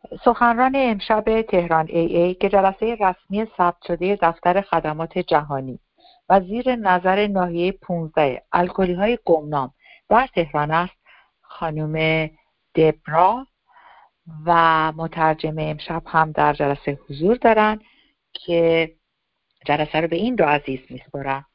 سخنران امشب تهران ای که جلسه رسمی ثبت شده دفتر خدمات جهانی و زیر نظر ناحیه 15 الکلی‌های گمنام در تهران است، خانم دبرا و مترجم امشب هم در جلسه حضور دارن که جلسه رو به این دو عزیز میسپارم.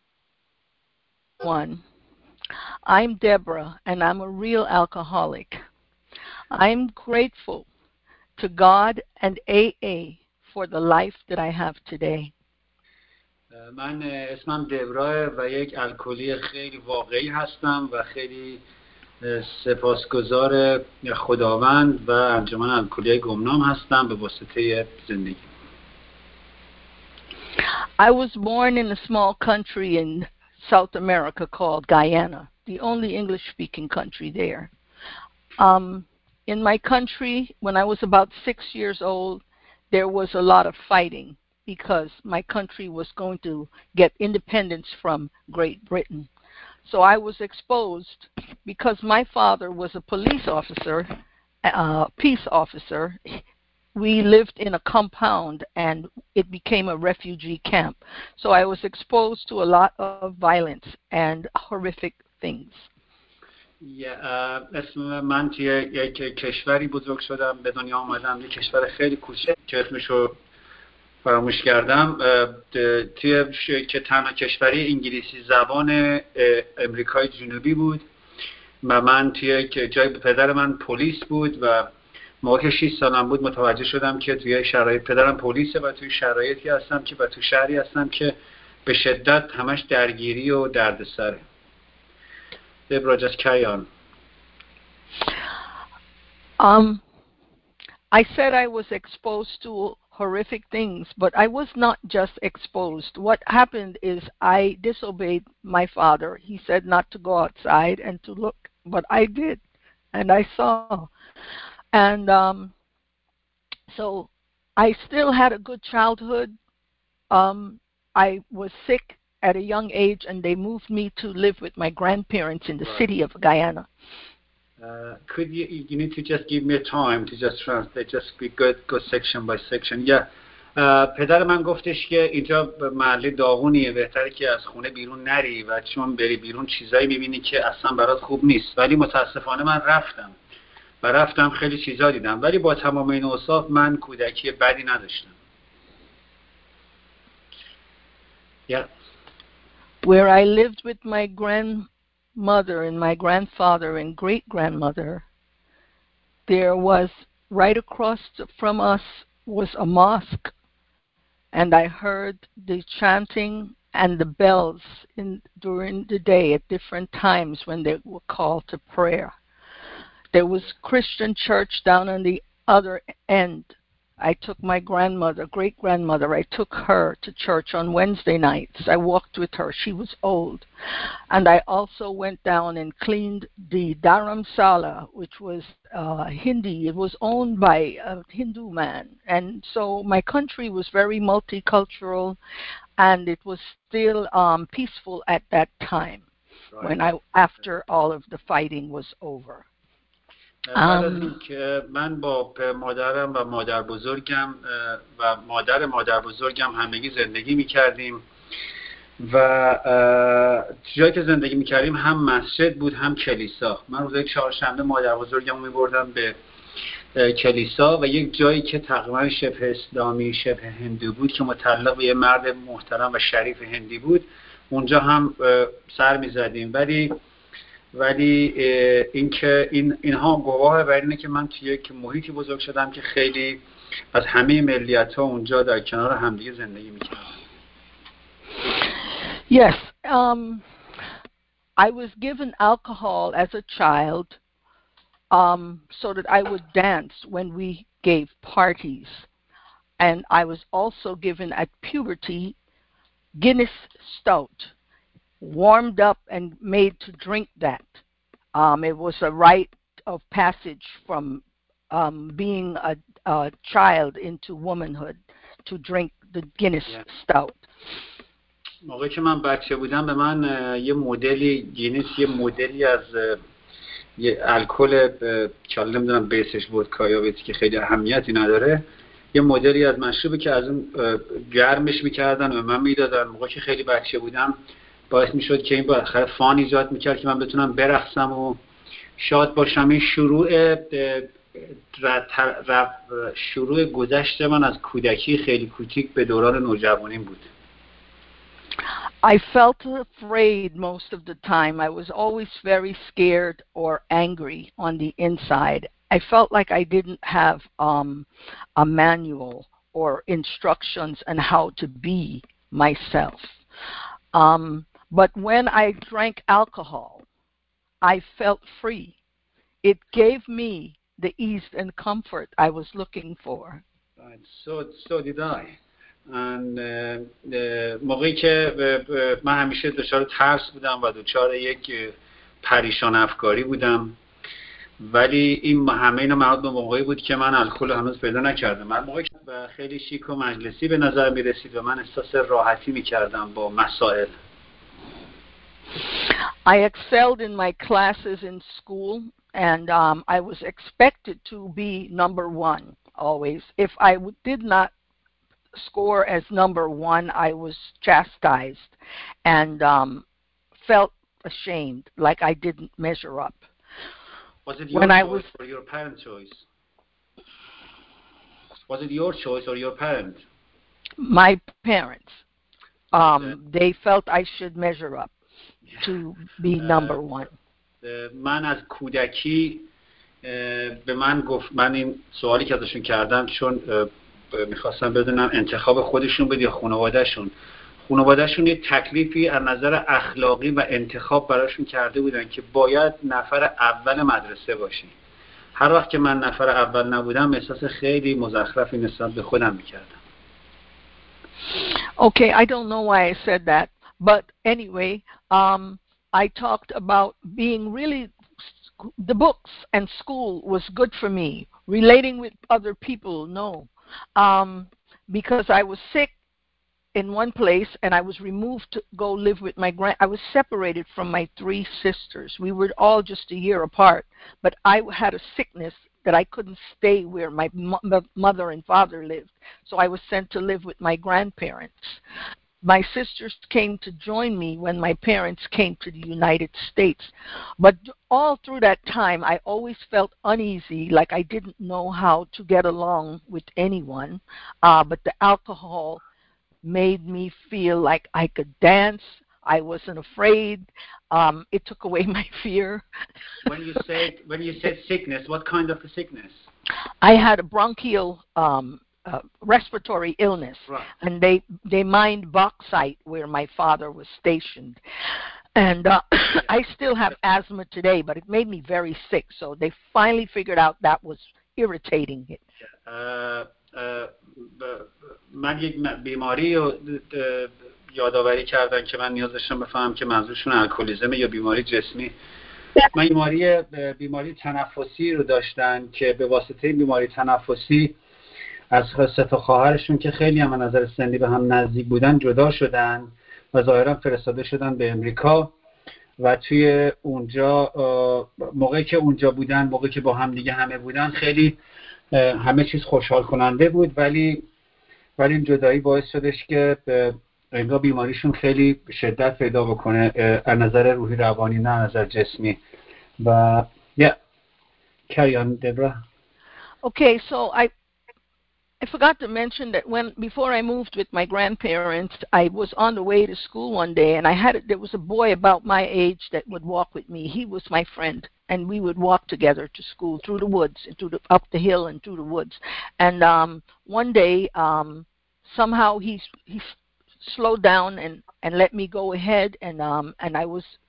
I'm Deborah and I'm a real alcoholic. I'm grateful to God and AA for the life that I have today. من اسمم دبرا و یک الکلی خیلی واقعی هستم و خیلی سپاسگزار خداوند و انجمن الکلی گمنام هستم به واسطه زندگی. I was born in a small country in South America called Guyana, the only English-speaking country there. In my country, when I was about 6 years old, there was a lot of fighting because my country was going to get independence from Great Britain. So I was exposed because my father was a police officer, peace officer. We lived in a compound and it became a refugee camp. So I was exposed to a lot of violence and horrific things. اسم من توی یک کشوری بزرگ شدم، به دنیا آمدم، یک کشور خیلی کوچک که اسمشو فراموش کردم، که تنها کشوری انگلیسی زبان امریکای جنوبی بود و من توی جای پدر من پلیس بود و موقع که 6 سالم بود متوجه شدم که توی شرایط پدرم پلیسه و توی شرایطی هستم که و توی شهری هستم که به شدت همش درگیری و دردسره. Deborah, just carry on. I said I was exposed to horrific things, but I was not just exposed. What happened is I disobeyed my father. He said not to go outside and to look, but I did, and I saw. And so I still had a good childhood. I was sick at a young age, and they moved me to live with my grandparents in the city of Guyana. Could you need to just give me a time to just translate, just go section by section. Yeah. پدر من گفتش که اینجا محله داغونیه، بهتره که از خونه بیرون نری و چون بری بیرون چیزایی میبینی که اصلا برات خوب نیست. ولی متاسفانه من رفتم خیلی چیزا دیدم، ولی با تمام این اوصاف من کودکی بدی نداشتم. Yeah. Where I lived with my grandmother and my grandfather and great-grandmother, there was, right across from us was a mosque, and I heard the chanting and the bells during the day at different times when they were called to prayer. There was Christian church down on the other end. I took my great-grandmother, I took her to church on Wednesday nights. I walked with her. She was old. And I also went down and cleaned the Dharamsala, which was Hindi. It was owned by a Hindu man. And so my country was very multicultural, and it was still peaceful at that time, right. After all of the fighting was over. بعد از این که من با مادرم و مادر بزرگم همگی زندگی میکردیم و جایی که زندگی میکردیم هم مسجد بود هم کلیسا. من روز چهارشنبه مادر بزرگم میبردم به کلیسا و یک جایی که تقریبا شبه اسلامی شبه هندو بود که متعلق به یه مرد محترم و شریف هندی بود، اونجا هم سر میزدیم. ولی اینها گواه بر اینه که من توی یک محیطی بزرگ شدم که خیلی از همه ملیت‌ها اونجا در کنار همدیگه زندگی می‌کردن. Yes, I was given alcohol as a child so that I would dance when we gave parties. And I was also given at puberty Guinness Stout, warmed up and made to drink that. It was a rite of passage from being a child into womanhood to drink the Guinness Stout. موقعی که من بچه بودم به من یه مدلی گینیس، یه مدلی از یه الکل که نمیدونم بیسش ودکا یا که خیلی اهمیتی نداره، یه مدلی از مشروبی که از اون گرمش میکردن و من میدادن. موقعی که خیلی بچه بودم باعث میشد که این بالاخره فان ایجاد میکرد که من بتونم برقصم و شاد باشم. این شروع گذشت من از کودکی خیلی کوچیک به دوران نوجوانیم بود. I felt afraid most of the time. I was always very scared or angry on the inside. I felt like I didn't have a manual or instructions on how to be myself. But when I drank alcohol, I felt free. It gave me the ease and comfort I was looking for. Right. So did I. موقعی که من همیشه دچار ترس بودم و دچار یک پریشان افکاری بودم، ولی این همه اینا مربوط به موقعی بود که من الکل هنوز پیدا نکردم. من موقعی که خیلی شیک و مجلسی به نظر می رسید و من احساس راحتی می کردم با مسائل. I excelled in my classes in school and I was expected to be number one always. If I did not score as number one, I was chastised and felt ashamed, like I didn't measure up. Was it your choice or your parents' choice? Was it your choice or your parents? My parents. They felt I should measure up to be number one. من از کودکی به من گفت، من این سوالی که ازشون کردم چون میخواستم بدونم انتخاب خودشون بود یا خانوادهشون یه تکلیفی از نظر اخلاقی و انتخاب براشون کرده بودن که باید نفر اول مدرسه باشی. هر وقت که من نفر اول نبودم احساس خیلی مزخرفی نسبت به خودم میکردم. Okay, I don't know why I said that, but anyway, I talked about being really, the books and school was good for me. Relating with other people, no. Because I was sick in one place and I was removed to go live with I was separated from my three sisters. We were all just a year apart, but I had a sickness that I couldn't stay where my mother and father lived. So I was sent to live with my grandparents. My sisters came to join me when my parents came to the United States. But all through that time, I always felt uneasy, like I didn't know how to get along with anyone. But the alcohol made me feel like I could dance. I wasn't afraid. It took away my fear. When you said sickness, what kind of a sickness? I had a bronchial respiratory illness, right. And they mined bauxite where my father was stationed. And I still have asthma today, but it made me very sick. So they finally figured out that was irritating it. من یک بیماری رو یادآوری کردن که من نیاز داشتم بفهمم که منظورشون الکلیزم یا بیماری جسمی. من بیماری تنفسی رو داشتن که به واسطه بیماری تنفسی از سه تا خواهرشون که خیلی هم از نظر سنی به هم نزدیک بودن جدا شدن و ظاهرا فرستاده شدن به امریکا و توی اونجا موقعی که اونجا بودن، موقعی که با هم دیگه همه بودن، خیلی همه چیز خوشحال کننده بود، ولی این جدایی باعث شدش که انگار بیماریشون خیلی شدت پیدا بکنه از نظر روحی روانی نه از نظر جسمی. و carry on, Deborah. Okay, so I forgot to mention that before I moved with my grandparents, I was on the way to school one day, and there was a boy about my age that would walk with me. He was my friend, and we would walk together to school through the woods, up the hill and through the woods. And one day, somehow he slowed down and let me go ahead, and I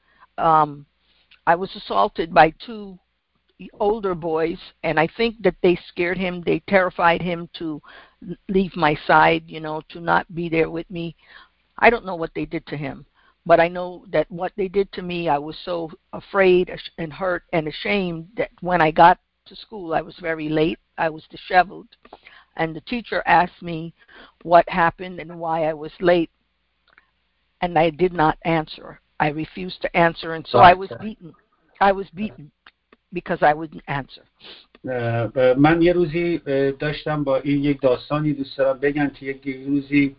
was assaulted by two older boys, and I think that they scared him. They terrified him to leave my side, to not be there with me. I don't know what they did to him, but I know that what they did to me, I was so afraid and hurt and ashamed that when I got to school, I was very late. I was disheveled, and the teacher asked me what happened and why I was late, and I did not answer. I refused to answer, and so I was beaten. because I wouldn't answer. من یه روزی داشتم با این یک داستانی دوست دارم بگم که یک روزی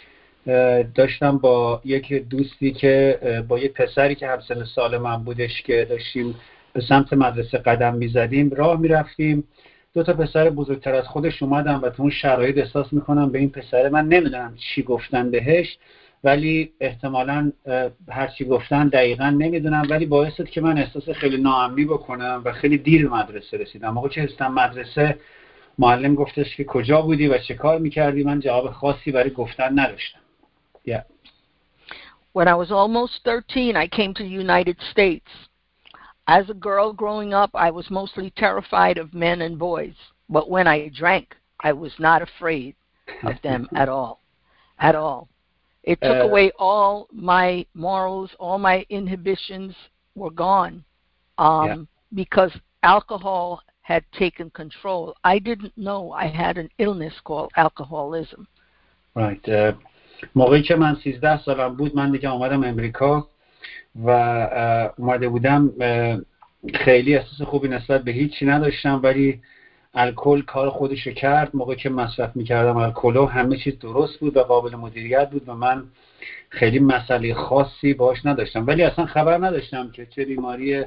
داشتم با یک دوستی که با یک پسری که همسن سال من بودش که داشتیم به سمت مدرسه قدم میزدیم راه میرفتیم. دو تا پسر بزرگتر از خودش اومدن و تو اون شرایط احساس میکنم به این پسر، من نمیدونم چی گفتن بهش ولی احتمالاً هر چی گفتن دقیقاً نمیدونم، ولی باعث شد که من احساس خیلی ناامنی بکنم و خیلی دیر مدرسه رسیدم. موقع که رسیدم مدرسه معلم گفتش که کجا بودی و چه کار میکردی. من جواب خاصی برای گفتن نداشتم. Yeah. When I was almost 13, I came to the United States. As a girl growing up, I was mostly terrified of men and boys. But when I drank, I was not afraid of them at all. At all. It took away all my morals, all my inhibitions were gone because alcohol had taken control. I didn't know I had an illness called alcoholism. Right. موقعی که من 13 سالم بود من دیگه اومدم امریکا و اومده بودم خیلی احساس خوبی نسبت به هیچی نداشتم، ولی الکل کار خودشو کرد. موقعی که مصرف میکردم الکلو همه چیز درست بود و قابل مدیریت بود و من خیلی مسئله خاصی باش نداشتم، ولی اصلا خبر نداشتم که چه بیماری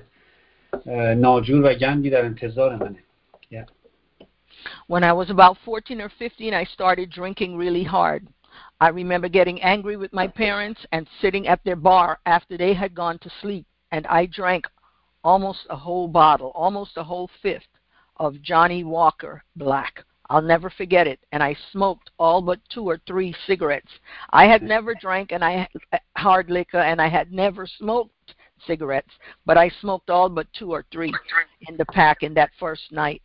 ناجور و گندی در انتظار منه. Yeah. When I was about 14 or 15, I started drinking really hard. I remember getting angry with my parents and sitting at their bar after they had gone to sleep, and I drank almost a whole bottle, almost a whole fifth of Johnny Walker Black. I'll never forget it. And I smoked all but 2 or 3 cigarettes. I had never drank hard liquor, and I had never smoked cigarettes, but I smoked all but 2 or 3 in the pack in that first night.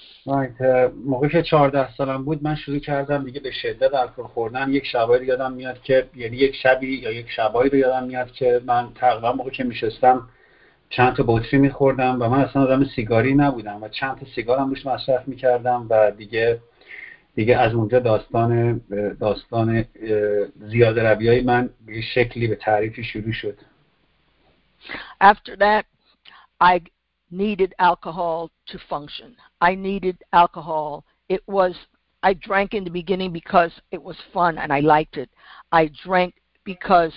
موقعی که 14 سالم بود من شروع کردم دیگه به شدت الکل خوردن. یک شبایی رو یادم میاد که یک شبی یا یک شبایی رو یادم میاد که من تقریبا موقعی که میشستم چند تا بطری میخوردم و من اصلا آدم سیگاری نبودم و چند تا سیگارم روش مصرف میکردم و دیگه از اونجا داستان زیاده رویای من به شکلی به تعریفی شروع شد. After that, I needed alcohol to function. I needed alcohol. I drank in the beginning because it was fun and I liked it. I drank because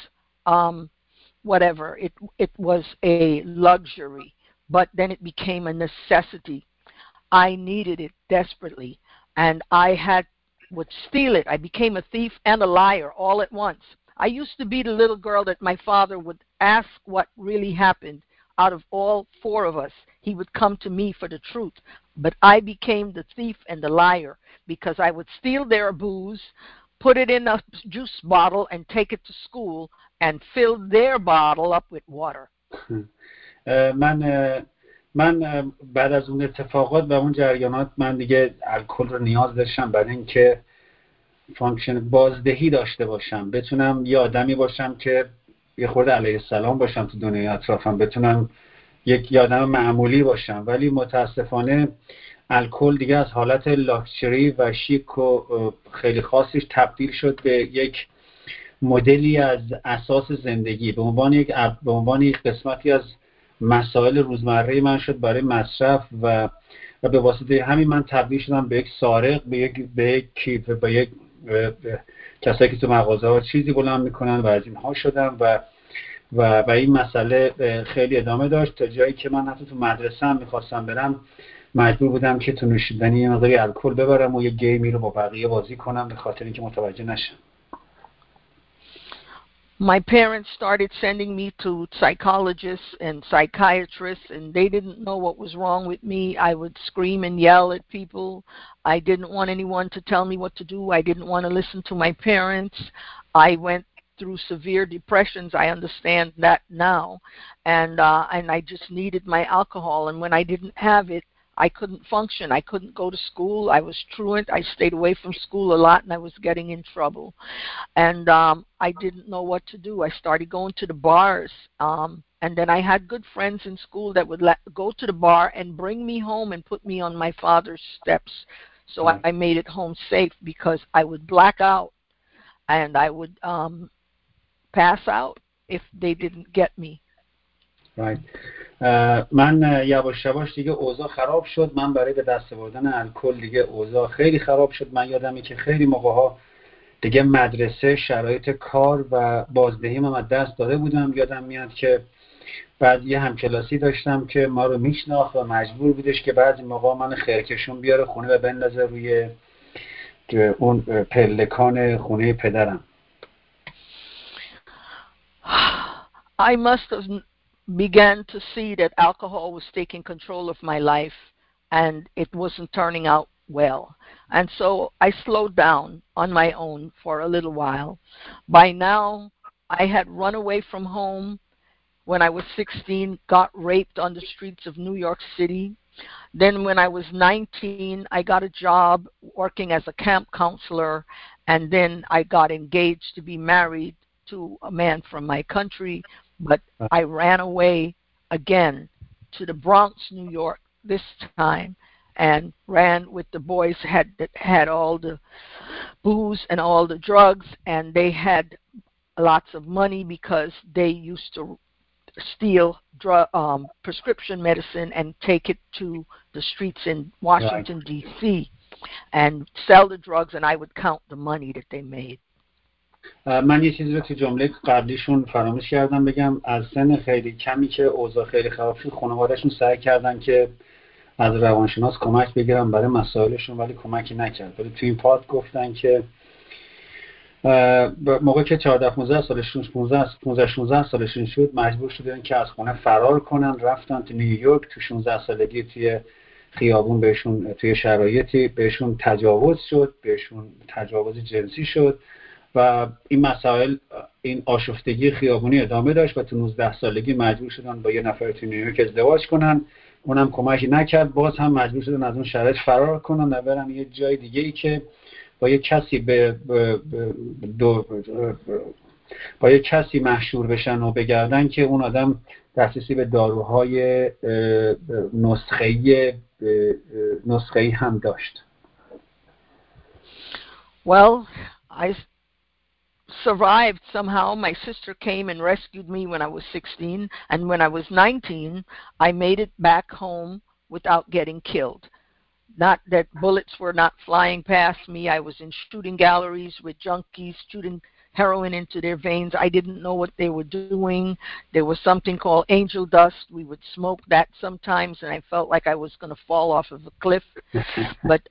it was a luxury, but then it became a necessity. I needed it desperately, and I would steal it. I became a thief and a liar all at once. I used to be the little girl that my father would ask what really happened. Out of all 4 of us, he would come to me for the truth. But I became the thief and the liar because I would steal their booze, put it in a juice bottle, and take it to school and fill their bottle up with water. من بعد از اون اتفاقات و اون جریانات من دیگه الکل رو نیاز داشتم برای اینکه فانکشن بازدهی داشته باشم، بتونم یه آدمی باشم که یه خورده علیه السلام باشم تو دنیای اطرافم، بتونم یک آدم معمولی باشم. ولی متاسفانه الکل دیگه از حالت لاکچری و شیک و خیلی خاصش تبدیل شد به یک مدلی از اساس زندگی، به عنوان یک قسمتی از مسائل روزمره من شد برای مصرف و به واسطه همین من تبدیل شدم به یک سارق، به یک کسایی که تو مغازه ها چیزی بلند میکنن و از اینها شدم و این مسئله خیلی ادامه داشت تا جایی که من حتی تو مدرسه هم میخواستم برم مجبور بودم که تو نوشیدنی یه مقداری الکل ببرم و یه گیمی رو با بقیه بازی کنم به خاطر اینکه متوجه نشم. My parents started sending me to psychologists and psychiatrists, and they didn't know what was wrong with me. I would scream and yell at people. I didn't want anyone to tell me what to do. I didn't want to listen to my parents. I went through severe depressions. I understand that now. And I just needed my alcohol. And when I didn't have it, I couldn't function. I couldn't go to school. I was truant. I stayed away from school a lot, and I was getting in trouble. And I didn't know what to do. I started going to the bars. And then I had good friends in school that would go to the bar and bring me home and put me on my father's steps. So I made it home safe because I would black out and I would pass out if they didn't get me. Right. من یواش یواش دیگه اوضاع خراب شد. من برای به دست آوردن الکل دیگه اوضاع خیلی خراب شد. من یادمه که خیلی موقع‌ها دیگه مدرسه، شرایط کار و بازدهیم هم از دست داده بودم. یادم میاد که بعد یه همکلاسی داشتم که ما رو میشناخت و مجبور بودش که بعضی موقع من خرکشون بیاره خونه و بندازه روی اون پلکان خونه پدرم. I must have began to see that alcohol was taking control of my life and it wasn't turning out well. And so I slowed down on my own for a little while. By now, I had run away from home when I was 16, got raped on the streets of New York City. Then when I was 19, I got a job working as a camp counselor, and then I got engaged to be married to a man from my country, but I ran away again to the Bronx, New York this time, and ran with the boys that had all the booze and all the drugs, and they had lots of money because they used to steal prescription medicine and take it to the streets in Washington, D.C. and sell the drugs, and I would count the money that they made. من یه چیزی رو تو جمله قبلیشون فراموش کردم بگم. از سن خیلی کمی که اوضاع خیلی خراب شد، خانواده‌شون سعی کردن که از روانشناس کمک بگیرن برای مسائلشون، ولی کمکی نکرد. ولی تو این پارت گفتن که موقع که 14 15 سالشون 15 16 سالشون شد، مجبور شدن که از خونه فرار کنن، رفتن تو نیویورک. تو 16 سالگی توی خیابون بهشون توی شرایطی بهشون تجاوز شد، بهشون تجاوز جنسی شد و این مسائل، این آشفتگی خیابونی ادامه داشت و تو 19 سالگی مجبور شدن با یه نفر تو نیویورک ازدواج کنن. اونم کمکی نکرد، باز هم مجبور شدن از اون شرایط فرار کنن و برن یه جای دیگه ای که با یه کسی مشهور بشن و بگردن که اون آدم دسترسی به داروهای نسخه‌ای هم داشت. Well, I survived somehow. My sister came and rescued me when I was 16, and when I was 19, I made it back home without getting killed. Not that bullets were not flying past me. I was in shooting galleries with junkies, shooting heroin into their veins. I didn't know what they were doing. There was something called angel dust. We would smoke that sometimes, and I felt like I was going to fall off of a cliff. But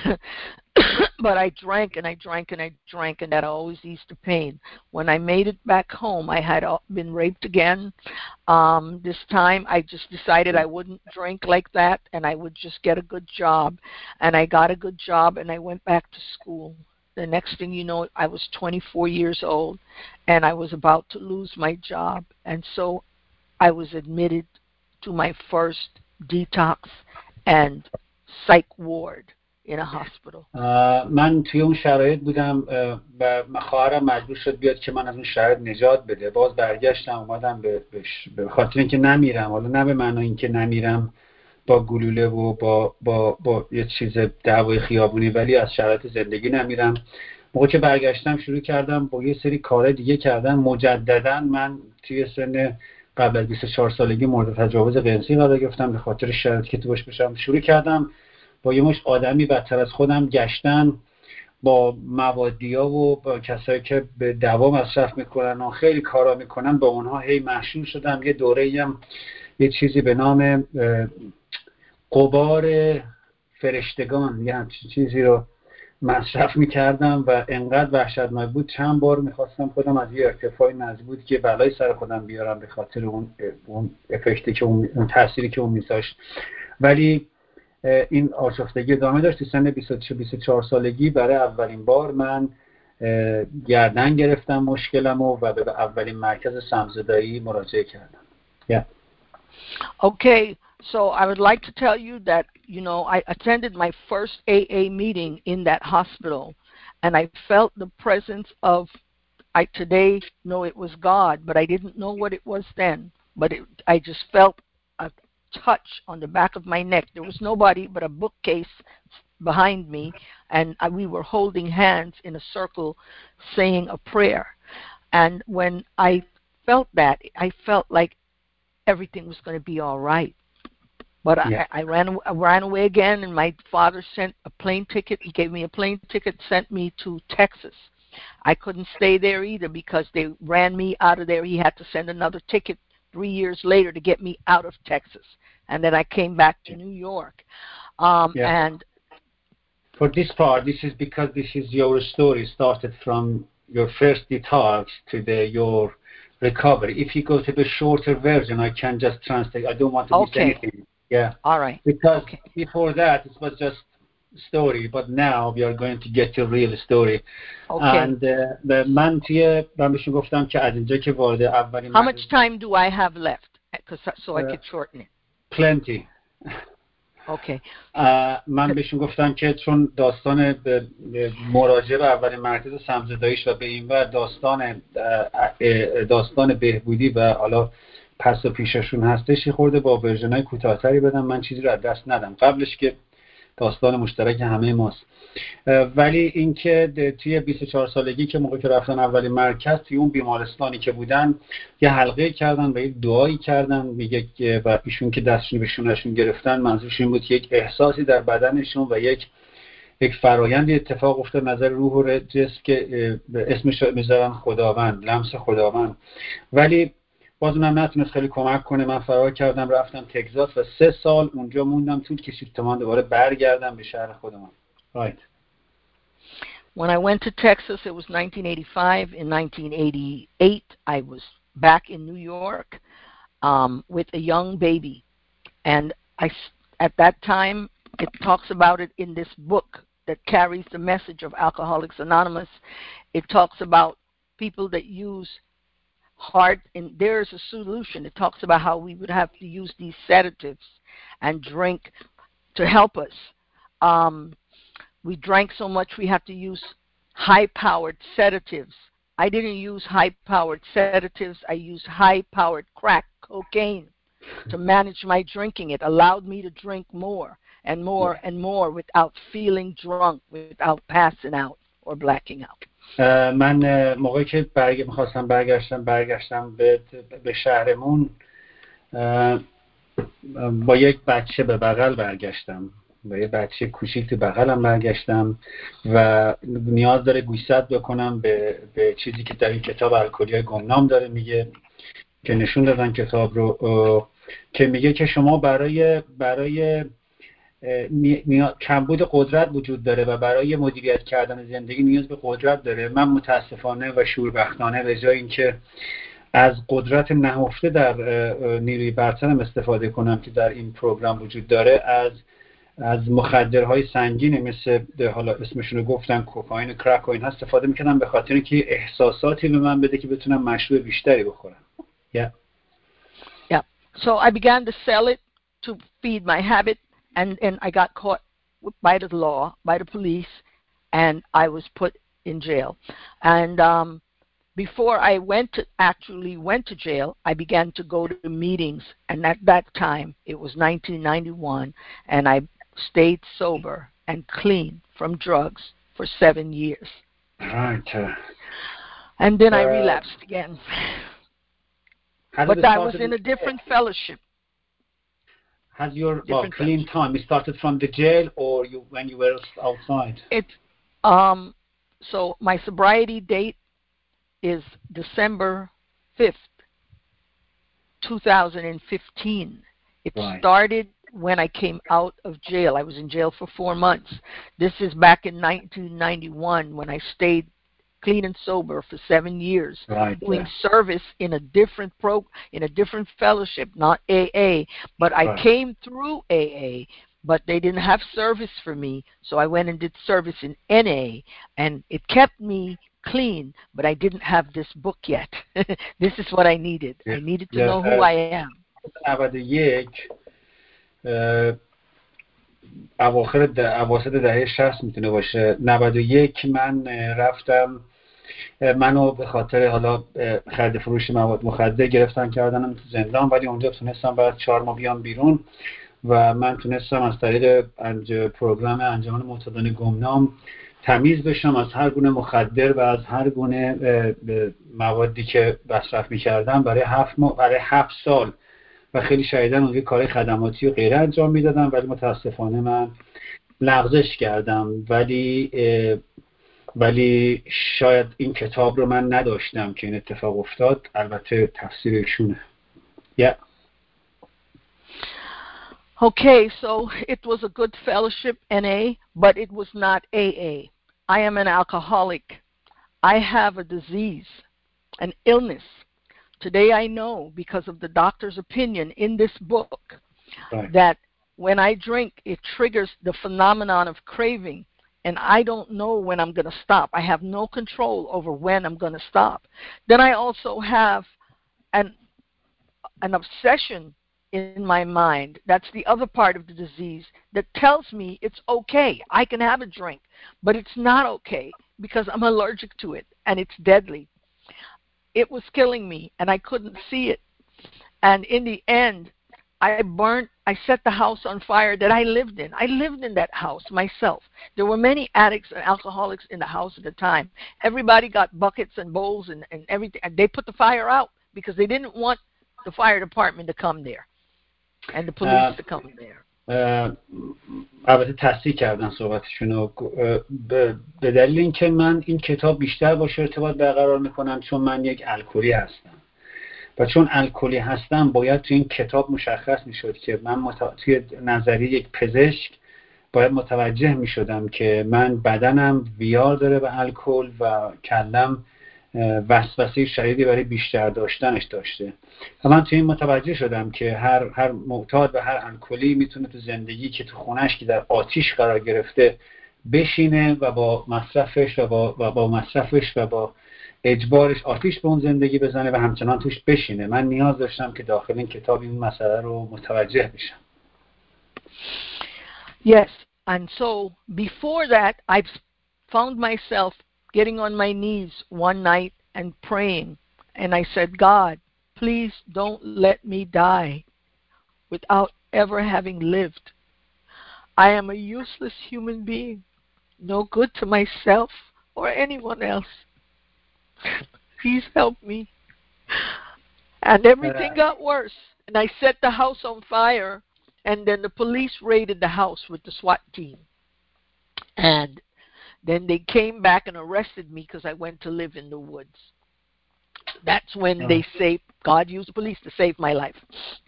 but I drank and I drank and I drank, and that always eased the pain. When I made it back home, I had been raped again. This time, I just decided I wouldn't drink like that, and I would just get a good job. And I got a good job, and I went back to school. The next thing you know, I was 24 years old, and I was about to lose my job. And so I was admitted to my first detox and psych ward in a hospital. من توی اون شرایط بودم و خواهرم مجبور شد بیاد که من از اون شرایط نجات بده. باز برگشتم اومدم به خاطر اینکه نمیرم، حالا نه به معنی اینکه نمیرم با گلوله و با یه چیز دعوای خیابونی، ولی از شرایط زندگی نمیرم. موقع که برگشتم شروع کردم با یه سری کار دیگه کردن. مجددا من توی سن قبل از 24 سالگی مورد تجاوز جنسی قرار گرفتم به خاطر شرایطی که توش بشم. شروع کردم با یه مش آدمی بدتر از خودم گشتن، با موادیا و با کسایی که به دوا مصرف میکنن و خیلی کارا میکنن، با اونها هی مشغول شدم. یه دوره‌ای هم یه چیزی به نام غبار فرشتگان، یه همچین چیزی رو مصرف میکردم و انقدر وحشتناک بود. چند بار میخواستم خودم از یه ارتفاعی نزدیک که بلای سر خودم بیارم به خاطر اون افکتی که اون تأثیری که اون میذاشت، ولی این آشفتگی ادامه داشت. تو سن 24 سالگی برای اولین بار من گردن گرفتم مشکلمو و به اولین مرکز سمزدایی مراجعه کردم. Okay, so I would like to tell you that, I attended my first AA meeting in that hospital, and I felt the presence of, I today know it was God, but I didn't know what it was then. But I just felt a touch on the back of my neck. There was nobody but a bookcase behind me, and we were holding hands in a circle saying a prayer. And when I felt that, I felt like everything was going to be all right. But Yeah. I ran away again, and my father sent a plane ticket. He gave me a plane ticket, sent me to Texas. I couldn't stay there either because they ran me out of there. He had to send another ticket 3 years later to get me out of Texas. And then I came back to New York. And for this part, this is because this is your story started from your first detox to your recovery. If you go to the shorter version, I can just translate. I don't want to miss anything. Yeah. All right. Because before that, it was just story, but now we are going to get to real story. And من بهشون گفتم که از اینجا که وارد اولین How much time do I have left? So I could shorten it. Plenty. Okay. من بهشون گفتم که چون داستان مراجعه به اولین مرکز سمزداییش و به این ور داستان بهبودی و حالا پس و پیششون هستش، خورده با ورژن‌های کوتاه‌تری بدم، من چیزی رو از دست ندم قبلش که داستان مشترک همه ماست. ولی اینکه توی 24 سالگی که موقع که رفتن اولین مرکز، توی اون بیمارستانی که بودن یه حلقه کردن و یک دعایی کردن، میگه و ایشون که دستشون به شونه‌شون گرفتن، منظورش این بود که یک احساسی در بدنشون و یک فرایندی اتفاق افتاد نظر روح و جسم که اسمش میذارن خداوند، لمس خداوند. ولی باز اونم نتونست خیلی کمک کنه. من فرار کردم رفتم تگزاس و 3 سال اونجا موندم. طول کشید تا من دوباره برگردم به شهر خودم. Right. When I went to Texas, it was 1985. In 1988, I was back in New York with a young baby. And at that time, it talks about it in this book that carries the message of Alcoholics Anonymous. It talks about people that use heart, and there's a solution. It talks about how we would have to use these sedatives and drink to help us. We drank so much we have to use high-powered sedatives. I didn't use high-powered sedatives. I used high-powered crack cocaine to manage my drinking. It allowed me to drink more and more and more without feeling drunk, without passing out or blacking out. من موقعی که میخواستم برگشتم به شهرمون، با یک بچه به بغل برگشتم، با یک بچه کوچیک تو بغلم برگشتم و نیاز داره گوشزد بکنم به چیزی که در این کتاب الکلی‌های گمنام داره میگه، که نشون دادن کتاب رو، که میگه که شما برای کمبود قدرت وجود داره و برای مدیریت کردن زندگی نیاز به قدرت داره. من متاسفانه و شوربختانه به جای اینکه از قدرت نهفته در نیروی برترم استفاده کنم که در این پروگرام وجود داره، از مخدرهای سنگین مثل حالا اسمشون رو گفتن کوکائین و کرک و این استفاده میکنم، به خاطر اینکه احساساتی به من بده که بتونم مشروب بیشتری بخورم. Yeah. So I began to sell it to feed my habit. And I got caught by the law, by the police, and I was put in jail. And before I actually went to jail, I began to go to meetings. And at that time, it was 1991, and I stayed sober and clean from drugs for 7 years. Right. And then I relapsed again. But I was in a different fellowship. Has your clean time started from the jail or when you were outside? So my sobriety date is December 5th, 2015. It started when I came out of jail. I was in jail for 4 months. This is back in 1991 when I stayed clean and sober for 7 years, doing service in a different in a different fellowship, not AA. But I came through AA, but they didn't have service for me, so I went and did service in NA, and it kept me clean, but I didn't have this book yet. This is what I needed. I needed to know who I am. اواسط دهه 60 میتونه باشه. 91 من رفتم، منو به خاطر حالا خرید فروش مواد مخدر گرفتن کردنم تو زندان، ولی اونجا تونستم بعد 4 ماه بیام بیرون و من تونستم از طریق پروگرام انجمن معتادان گمنام تمیز بشم از هر گونه مخدر و از هر گونه موادی که مصرف می‌کردم. برای 7 سال و خیلی شدیداً اونجا کار خدماتی و غیره انجام میدادم، ولی متاسفانه من لغزش کردم. ولی شاید این کتاب رو من نداشتم که این اتفاق افتاد. البته تفسیر ایشونه. Yeah. Okay, so it was a good fellowship, NA, but it was not AA. I am an alcoholic. I have a disease, an illness. Today I know, because of the doctor's opinion in this book, Right. that when I drink, it triggers the phenomenon of craving, and I don't know when I'm going to stop. I have no control over when I'm going to stop. Then I also have an obsession in my mind. That's the other part of the disease that tells me it's okay. I can have a drink, but it's not okay because I'm allergic to it and it's deadly. It was killing me and I couldn't see it. And in the end, I set the house on fire that I lived in. I lived in that house myself. There were many addicts and alcoholics in the house at the time. Everybody got buckets and bowls and everything. And they put the fire out because they didn't want the fire department to come there and the police to come there. البته تصحیح کردن صحبتشونو. به دلیل اینکه من این کتاب بیشتر باش ارتباط برقرار میکنم چون من یک الکلی هستم و چون الکلی هستم باید تو این کتاب مشخص میشد که من توی نظریه یک پزشک باید متوجه میشدم که من بدنم ویار داره به الکل و کلم وسوسه شدیدی برای بیشتر داشتنش داشته و من توی این متوجه شدم که هر معتاد و هر الکلی میتونه تو زندگی که تو خونش که در آتیش قرار گرفته بشینه و با مصرفش و با اجبارش آتیش به اون زندگی بزنه و همچنان توش بشینه. من نیاز داشتم که داخل این کتاب این مسئله رو متوجه بشم. Yes, and so before that I found myself getting on my knees one night and praying, and I said, God, please don't let me die without ever having lived. I am a useless human being, no good to myself or anyone else. Please help me. And everything got worse, and I set the house on fire, and then the police raided the house with the SWAT team. And then they came back and arrested me because I went to live in the woods. That's when they saved, God used the police to save my life.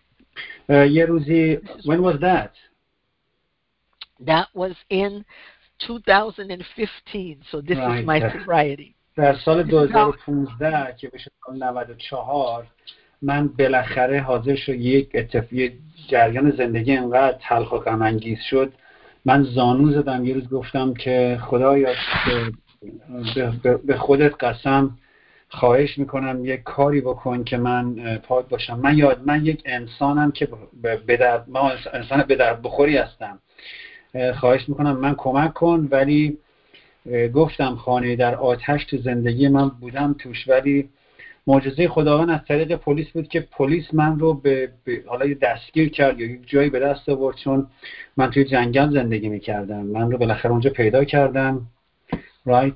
When was that? That was in 2015, so this is my sobriety. در سال 2015 که بشه 94 من بالاخره حاضر شد یک جریان زندگی انقدر تلخ و غم انگیز شد. من زانو زدم، یه روز گفتم که خدایا به خودت قسم خواهش میکنم یک کاری بکن که من پاک باشم. من یک انسانم که انسان به درد بخوری هستم. خواهش میکنم من کمک کن. ولی گفتم خانه در آتش تو زندگی من بودم توش، ولی معجزه خداوند از طریق پلیس بود که پلیس من رو حالا دستگیر کرد یا یک جایی به دست آورد، چون من توی جنگل زندگی میکردم. من رو بالاخره اونجا پیدا کردن. Right?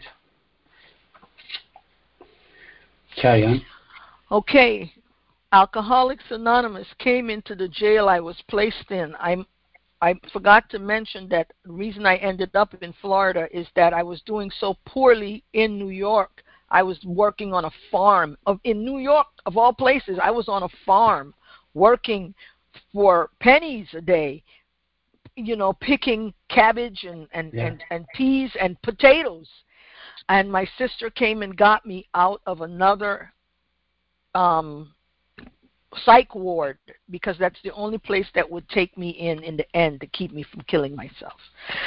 Carry on. Okay. Alcoholics Anonymous came into the jail I was placed in. I forgot to mention that the reason I ended up in Florida is that I was doing so poorly in New York. I was working on a farm. In New York, of all places, I was on a farm working for pennies a day, picking cabbage and peas and potatoes. And my sister came and got me out of another psych ward because that's the only place that would take me in the end to keep me from killing myself.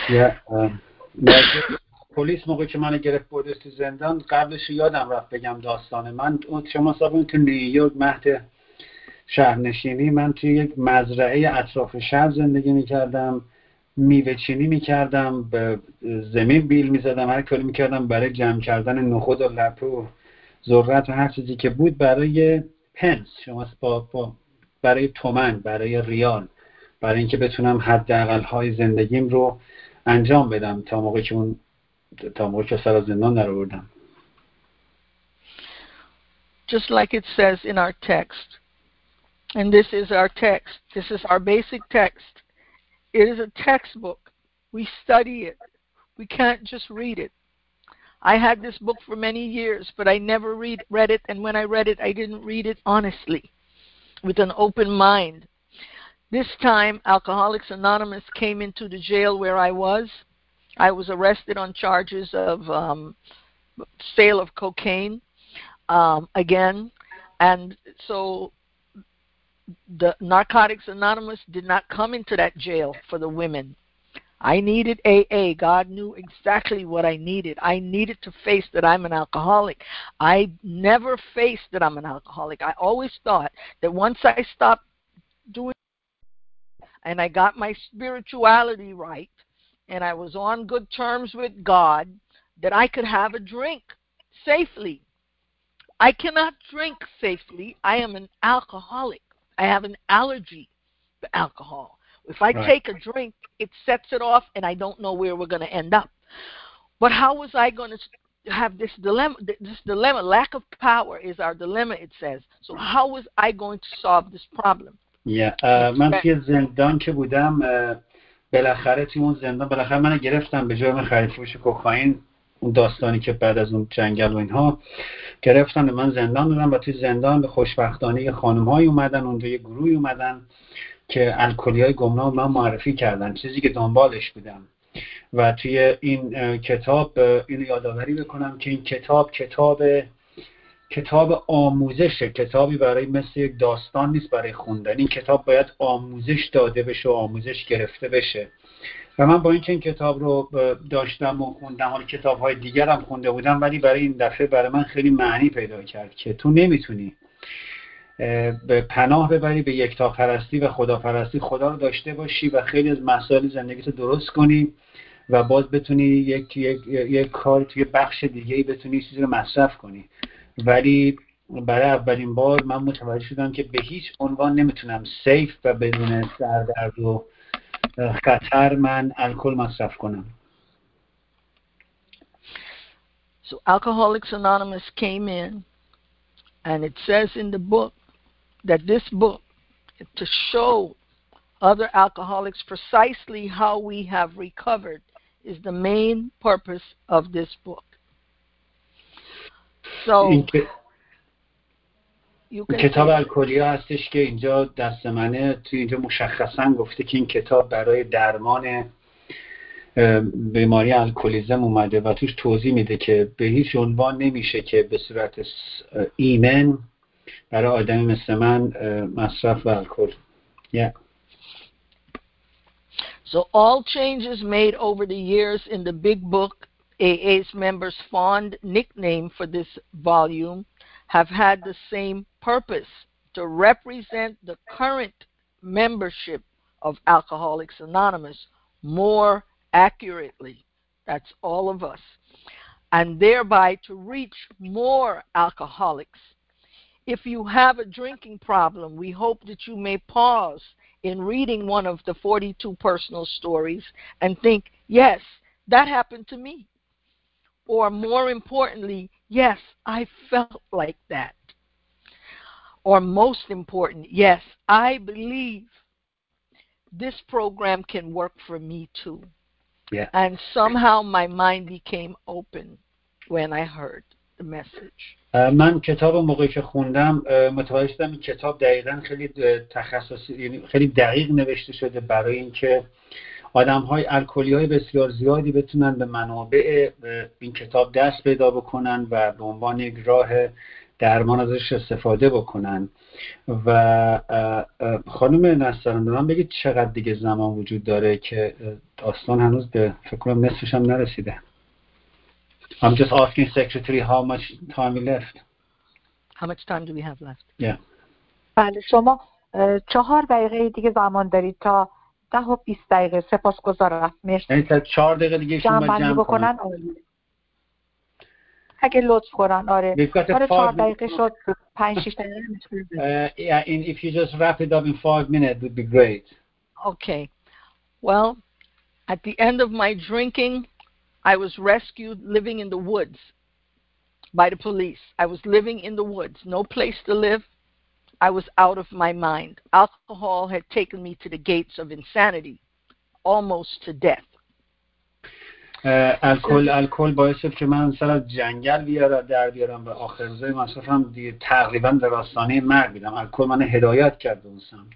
پلیس موقعی که منو گرفت بردش تو زندان، قبلش یادم رفت بگم داستان من. شما صاحبون تو نیویورک مهد شهرنشینی، من توی یک مزرعه اطراف شهر زندگی میکردم، میوه چینی میکردم، به زمین بیل میزدم، هر کاری میکردم برای جمع کردن نخود و لپه و ذرت و هر چیزی که بود برای پنس، شما برای تومن، برای ریال، برای اینکه بتونم حداقل های زندگیم رو انجام بدم تا موقعی که سر از زندان در آوردم. Just like it says in our text, And this is our text. This is our basic text. It is a textbook. We study it. We can't just read it. I had this book for many years, but I never read it, and when I read it, I didn't read it honestly, with an open mind. This time, Alcoholics Anonymous came into the jail where I was. I was arrested on charges of sale of cocaine again, and so the Narcotics Anonymous did not come into that jail for the women. I needed AA. God knew exactly what I needed. I needed to face that I'm an alcoholic. I never faced that I'm an alcoholic. I always thought that once I stopped doing and I got my spirituality right and I was on good terms with God, that I could have a drink safely. I cannot drink safely. I am an alcoholic. I have an allergy to alcohol. If I take a drink, it sets it off, and I don't know where we're going to end up. But how was I going to have this dilemma? This dilemma, lack of power is our dilemma, it says. So how was I going to solve this problem? من توی زندان که بودم بالاخره توی اون زندان بالاخره من گرفتم به جرم خرید فروش کوکائین، اون داستانی که بعد از اون جنگل و اینها گرفتن من زندان دادم و توی زندان به خوشبختانه خانم‌های اومدن اونجا، یه گروهی اومدن که الکلی‌های گمنام من معرفی کردن، چیزی که دنبالش بودم. و توی این کتاب اینو یادآوری بکنم که این کتاب آموزشه، کتابی برای مثل یک داستان نیست برای خوندن. این کتاب باید آموزش داده بشه و آموزش گرفته بشه. و من با اینکه این کتاب رو داشتم و خوندم، حالا کتاب‌های دیگر هم خونده بودم، ولی برای این دفعه برای من خیلی معنی پیدا کرد که تو نمیتونی به پناه ببری به یکتاپرستی و خداپرستی، خدا رو داشته باشی و خیلی از مسائل زندگیت رو درست کنی و باز بتونی یک کار توی بخش دیگه‌ای بتونی چیزی رو مصرف کنی. ولی برای اولین بار من متوجه شدم که به هیچ عنوان نمیتونم سیف و بدون سردرد و خطر من الکل مصرف کنم. So Alcoholics Anonymous came in, and it says in the book that this book, to show other alcoholics precisely how we have recovered, is the main purpose of this book. So کتاب الکلیا هستش که اینجا دست منه. توی اینجا مشخصا گفته که این کتاب برای درمان بیماری الکلیزم اومده و توش توضیح میده که به هیچ عنوان نمیشه که به صورت ایمن برای آدمی مثل من مصرف و الکل. So all changes made over the years in the big book, AA's members' fond nickname for this volume, have had the same purpose: to represent the current membership of Alcoholics Anonymous more accurately. That's all of us. And thereby to reach more alcoholics. If you have a drinking problem, we hope that you may pause in reading one of the 42 personal stories and think, yes, that happened to me. Or more importantly, yes, I felt like that. Or most important, yes, I believe this program can work for me too. Yeah. And somehow my mind became open when I heard the message. من کتاب موقعی که خوندم متوجه شدم این کتاب دقیقاً خیلی تخصصی، یعنی خیلی دقیق نوشته شده برای اینکه آدم‌های الکلی‌های بسیار زیادی بتونن به منابع این کتاب دست پیدا بکنن و به عنوان یک راه درمان ازش استفاده بکنن. و خانم نصران به من بگید چقدر دیگه زمان وجود داره که داستان هنوز به فکر کنم نصفش هم نرسیده. I'm just asking secretary how much time we left. How much time do we have left? Yeah. بله شما 4 دقیقه دیگه زمان دارید تا 10 و 20 دقیقه. سپاسگزارم. مرسی. یعنی تا 4 دقیقه دیگه شما جمع بکنن عالی. اگه لطف کنن آره 4 دقیقه شد 5-6 دقیقه. Yeah, and if you just wrap it up in 5 minutes would be great. Okay. Well, at the end of my drinking, I was rescued living in the woods by the police. I was living in the woods, no place to live, I was out of my mind. Alcohol had taken me to the gates of insanity, almost to death. الکل باعث شد که من سر از جنگل در بیارم و آخر روزای مصرفم تقریبا در آستانه مرگ بودم. الکل من هدایت کرد به اون سمت.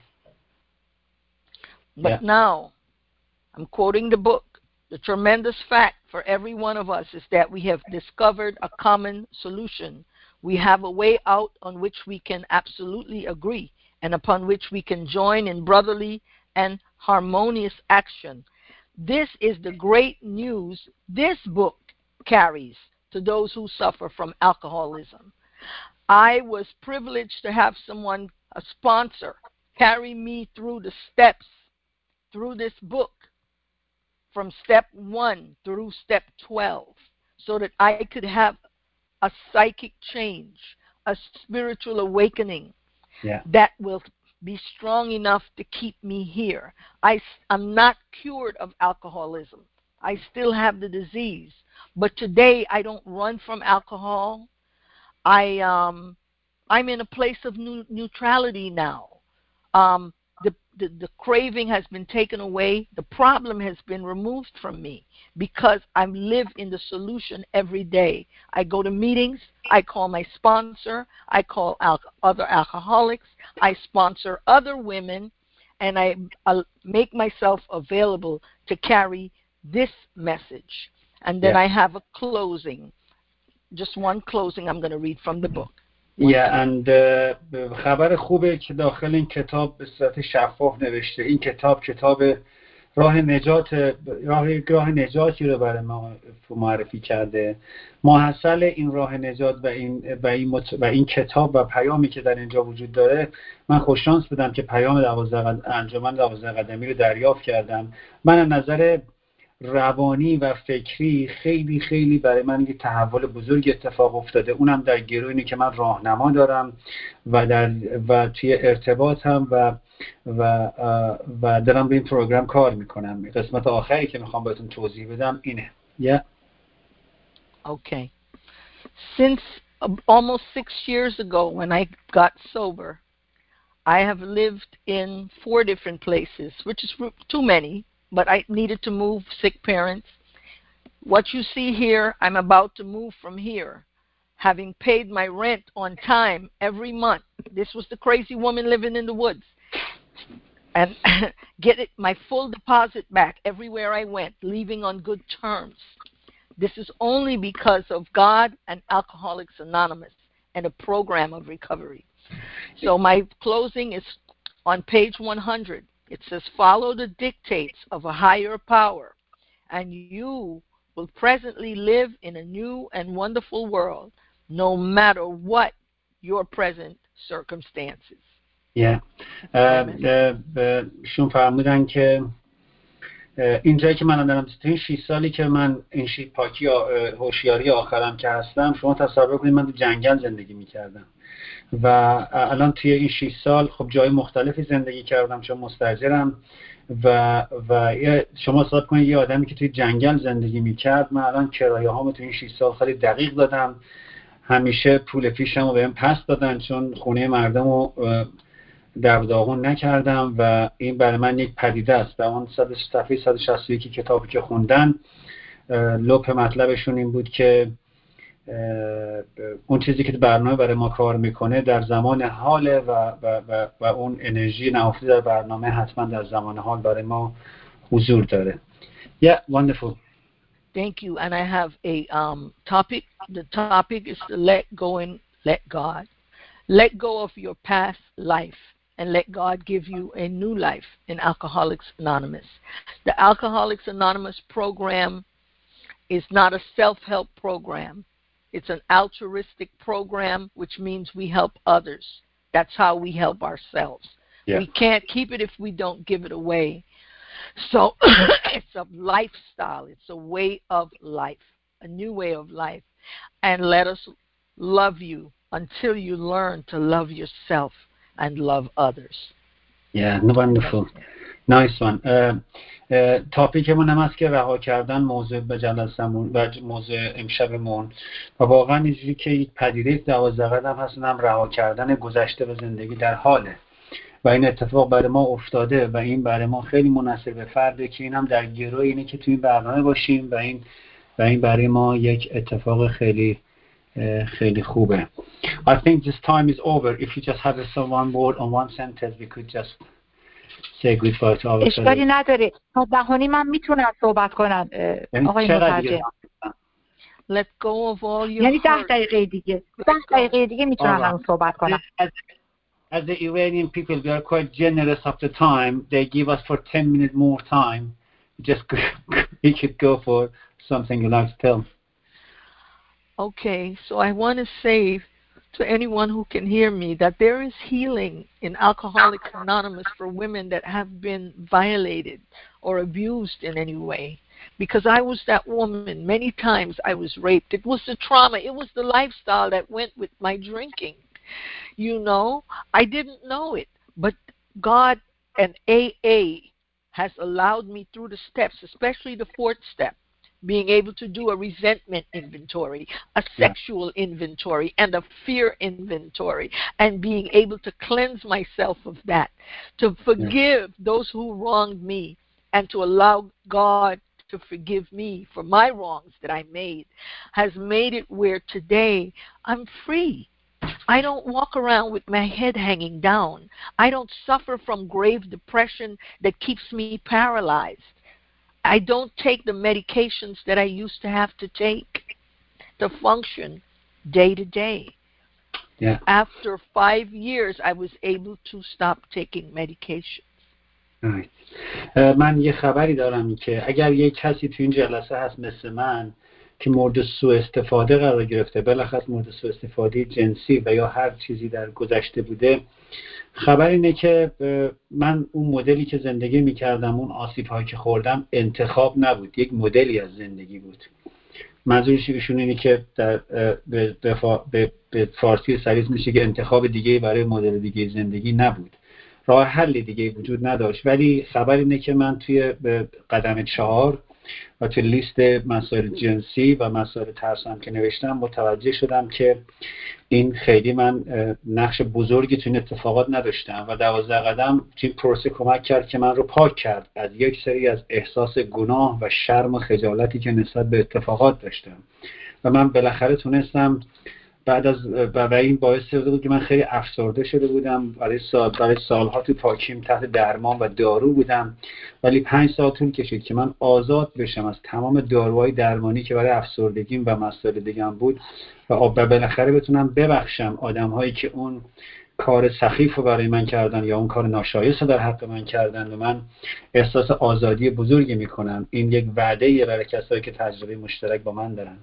But now, I'm quoting the book. The tremendous fact for every one of us is that we have discovered a common solution. We have a way out on which we can absolutely agree and upon which we can join in brotherly and harmonious action. This is the great news this book carries to those who suffer from alcoholism. I was privileged to have someone, a sponsor, carry me through the steps, through this book, from step 1 through step 12, so that I could have a psychic change, a spiritual awakening that will be strong enough to keep me here. I'm not cured of alcoholism. I still have the disease. But today I don't run from alcohol. I'm in a place of neutrality now. The craving has been taken away. The problem has been removed from me because I live in the solution every day. I go to meetings. I call my sponsor. I call other alcoholics. I sponsor other women, and I make myself available to carry this message. And then I have a closing, just one closing I'm going to read from the book. and خبر خوبه که داخل این کتاب به صورت شفاف نوشته. این کتاب راه نجاتی رو برای ما معرفی کرده. ماحصل این راه نجات و این کتاب و پیامی که در اینجا وجود داره، من خوششانس بودم که پیام انجمن 12 قدمی رو دریافت کردم. من از نظر روانی و فکری خیلی خیلی برای من یه تحول بزرگ اتفاق افتاده. اونم در گروه اینه که من راهنما دارم و توی ارتباطم و دارم به این پروگرام کار میکنم. قسمت آخری که میخوام بهتون توضیح بدم اینه. Okay. Since almost 6 years ago when I got sober, I have lived in 4 different places, which is too many, but I needed to move, sick parents. What you see here, I'm about to move from here, having paid my rent on time every month. This was the crazy woman living in the woods. And get my full deposit back everywhere I went, leaving on good terms. This is only because of God and Alcoholics Anonymous and a program of recovery. So my closing is on page 100. It says, follow the dictates of a higher power, and you will presently live in a new and wonderful world, no matter what your present circumstances. شون فرمودن که این جایی که من دارم تو این 6 سالی که من این پاکی هوشیاری آخرم که هستم، شما تصور کنید من تو جنگل زندگی میکردم و الان توی این 6 سال خب جای مختلفی زندگی کردم چون مستاجرم و شما حساب کنید یه آدمی که توی جنگل زندگی میکرد، من الان کرایه هامو توی این 6 سال خیلی دقیق دادم. همیشه پول پیشمو بهم پس دادن چون خونه مردمو در داغون نکردم و این برای من یک پدیده است. و اون صفحه 161 کتابی که خوندن لپ مطلبشون این بود که اون چیزی که برنامه برای ما کار میکنه در زمان حاله و اون انرژی نهفته در برنامه حتما در زمان حال برای ما حضور داره. Wonderful. Thank you. And I have a topic. The topic is to let go and let God. Let go of your past life and let God give you a new life in Alcoholics Anonymous. The Alcoholics Anonymous program is not a self-help program. It's an altruistic program, which means we help others. That's how we help ourselves. Yeah. We can't keep it if we don't give it away. So it's a lifestyle. It's a way of life, a new way of life. And let us love you until you learn to love yourself and love others. Wonderful. نایس وان. تاپیکمون هم هست که رها کردن موضوع به جلسمون و موضوع امشبمون و واقعا اینجوری که یک پدیده 12 قدم هست، هم رها کردن گذشته و زندگی در حاله و این اتفاق برای ما افتاده و این برای ما خیلی منحصر به فرده که این هم در گروه اینه که توی این برنامه باشیم و این برای ما یک اتفاق خیلی خیلی خوبه. I think this time is over. If you just have one word on one sentence, we could just say goodbye to our اشکالی نداره. تا 10:30 من میتونم صحبت کنم آقای مترجم. Let go of all your یعنی 10 دقیقه دیگه. 10 دقیقه دیگه میتونم صحبت کنم. As the Iranian people, we are quite generous of the time. They give us for 10 minutes more time. Just we could go for something you like to tell. Okay, so I want to say to anyone who can hear me that there is healing in Alcoholics Anonymous for women that have been violated or abused in any way. Because I was that woman. Many times I was raped. It was the trauma. It was the lifestyle that went with my drinking. You know, I didn't know it. But God and AA has allowed me through the steps, especially the 4th step, being able to do a resentment inventory, a sexual inventory, and a fear inventory, and being able to cleanse myself of that, to forgive those who wronged me, and to allow God to forgive me for my wrongs that I made, has made it where today I'm free. I don't walk around with my head hanging down. I don't suffer from grave depression that keeps me paralyzed. I don't take the medications that I used to have to take to function day to day. Yeah. After 5 years, I was able to stop taking medication. Right. من یه خبری دارم که اگر یه کسی تو این جلسه هست مثل من که مورد سوء استفاده قرار گرفته، بالاخص مورد سوء استفاده جنسی و یا هر چیزی در گذشته بوده، خبر اینه که من اون مدلی که زندگی میکردم، اون آسیب‌هایی که خوردم انتخاب نبود، یک مدلی از زندگی بود. منظورش ایشون اینه که در به فارسی سریع میشه که انتخاب دیگه برای مدل دیگه زندگی نبود، راه حل دیگه وجود نداشت. ولی خبر اینه که من توی قدم 4 و توی لیست مسائل جنسی و مسائل ترسم که نوشتم متوجه شدم که این خیلی من نقش بزرگی تو این اتفاقات نداشتم و 12 قدم توی پروسه کمک کرد که من رو پاک کرد از یک سری از احساس گناه و شرم و خجالتی که نسبت به اتفاقات داشتم و من بالاخره تونستم بعد از و این باعث شده بود که من خیلی افسرده شده بودم. برای سالها تو پاکیم تحت درمان و دارو بودم، ولی 5 سال طول کشید که من آزاد بشم از تمام داروهای درمانی که برای افسردگیم و مسائل دیگه‌ام بود و بالاخره بتونم ببخشم آدم‌هایی که اون کار سخیف رو برای من کردن یا اون کار ناشایست رو در حق من کردن و من احساس آزادی بزرگی میکنم. این یک وعده‌ایه برای کسایی که تجربه مشترک با من دارن.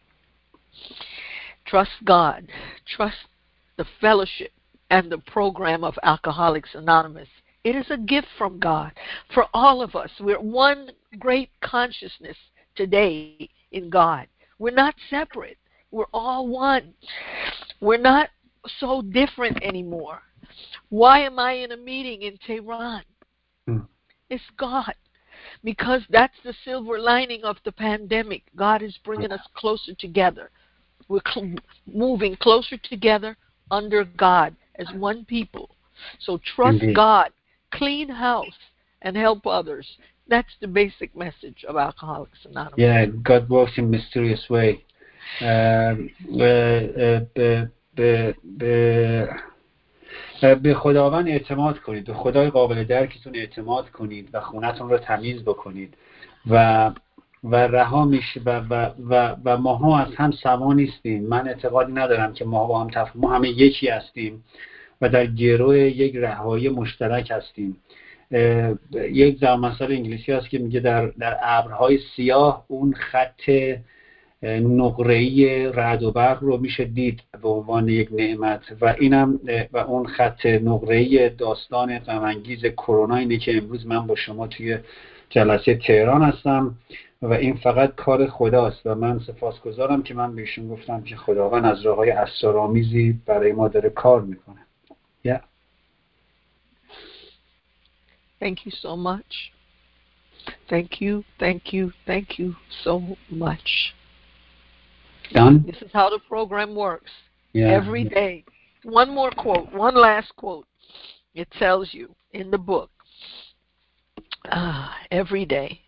Trust God. Trust the fellowship and the program of Alcoholics Anonymous. It is a gift from God for all of us. We're one great consciousness today in God. We're not separate. We're all one. We're not so different anymore. Why am I in a meeting in Tehran? It's God. Because that's the silver lining of the pandemic. God is bringing us closer together. We're moving closer together under God as one people. So trust Indeed. God, clean house, and help others. That's the basic message of Alcoholics Anonymous. Yeah, God works in mysterious way. به خداوند اعتماد کنید، به خدای قابل درکتون اعتماد کنید و خونتون رو تمیز بکنید و رها میشه و ماها از هم سوا نیستیم. من اعتقادی ندارم که ما با هم ما همه یکی هستیم و در گروه یک رهایی مشترک هستیم. یک مثال انگلیسی هست که میگه در ابرهای سیاه اون خط نقره‌ای رعد و برق رو میشه دید به عنوان یک نعمت و اینم و اون خط نقره‌ای داستان غم انگیز کرونا اینه که امروز من با شما توی جلسه تهران هستم و این فقط کار خداست و من سپاسگزارم که من بهشون گفتم که خداوند از راه‌های اسرارآمیزی برای ما داره کار میکنه. Thank you so much. Thank you so much. Done? This is how the program works. Yeah. Every day. One more quote, one last quote. It tells you in the book. Every day.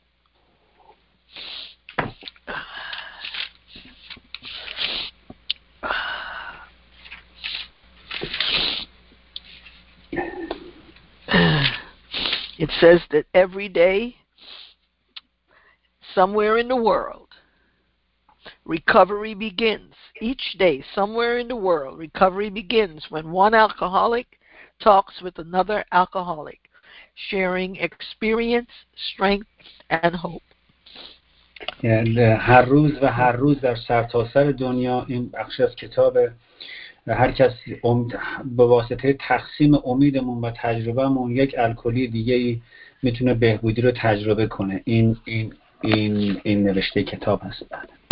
It says that every day, somewhere in the world, recovery begins. Each day, somewhere in the world, recovery begins when one alcoholic talks with another alcoholic, sharing experience, strength, and hope. هر روز در سرتاسر دنیا این بخش از کتاب هر کس به واسطه تقسیم امیدمون و تجربهمون یک الکلی دیگه میتونه بهبودی رو تجربه کنه. این نوشته کتاب هست.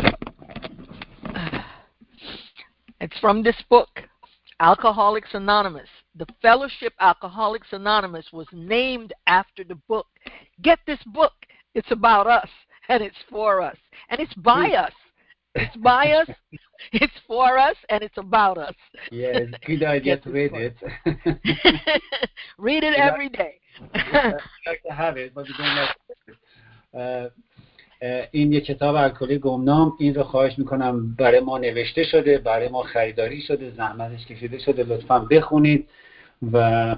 It's from this book, Alcoholics Anonymous. The Fellowship Alcoholics Anonymous was named after the book. Get this book. It's about us, and it's for us, and it's by us. It's by us, it's for us, and it's about us. Yeah, it's a good idea to read it. Read it every day. I like to have it, but we don't like it. این یک کتاب الکلی گمنام، این رو خواهش میکنم برای ما نوشته شده، برای ما خریداری شده، زحمتش کشیده شده، لطفاً بخونید و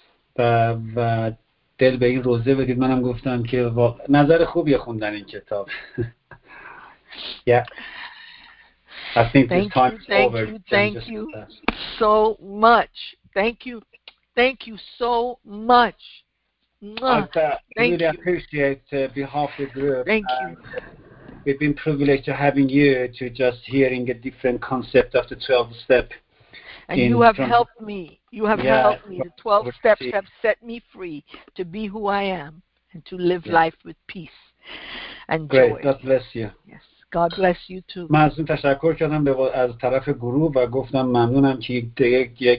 دل به این روزه بدید. منم گفتم که نظر خوبیه خوندن این کتاب. Yeah. I think this time is over. Thank you so much. Thank you so much. I really appreciate behalf of the group. Thank you. We've been privileged to having you to just hearing a different concept of the 12 step. And you have helped me. You have helped me. The 12 steps have set me free to be who I am and to live life with peace and joy. Great. God bless you. Yes. God bless you too. من از اون تشکر کردم از طرف گروه و گفتم ممنونم که یک